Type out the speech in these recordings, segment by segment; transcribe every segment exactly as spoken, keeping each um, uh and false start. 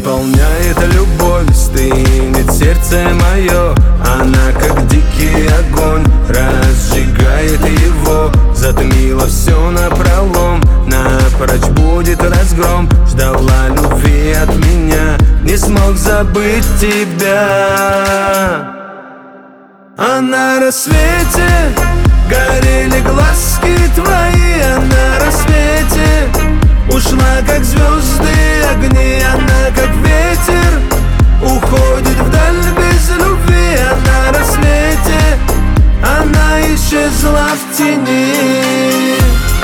переполняет любовь, стынет сердце мое. Она как дикий огонь, разжигает его, затмила все напролом. Напрочь будет разгром, ждала любви от меня, не смог забыть тебя. А на рассвете горели глазки твои, а на рассвете ушла как звезды огни. Она как ветер уходит вдаль без любви, а на рассвете она исчезла в тени.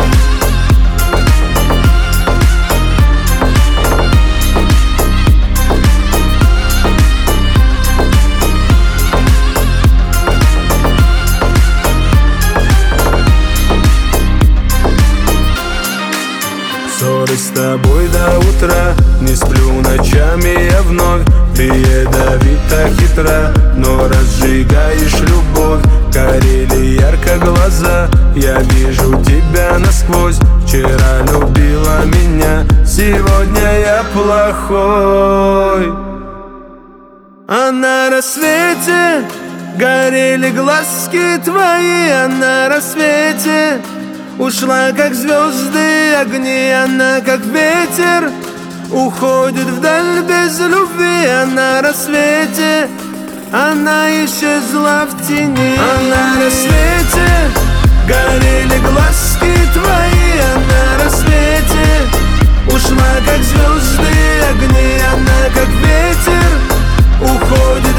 Ссоры с тобой до утра, не сплю ночами я вновь. Ты ядовита, хитра, но разжигаешь любовь. Горели ярко глаза, я вижу тебя насквозь. Вчера любила меня, сегодня я плохой. А на рассвете горели глазки твои, а на рассвете ушла как звезды огни. Она как ветер уходит вдаль без любви, а на рассвете она исчезла в тени. А на рассвете горели глазки твои, а на рассвете ушла как звезды огни. Она как ветер уходит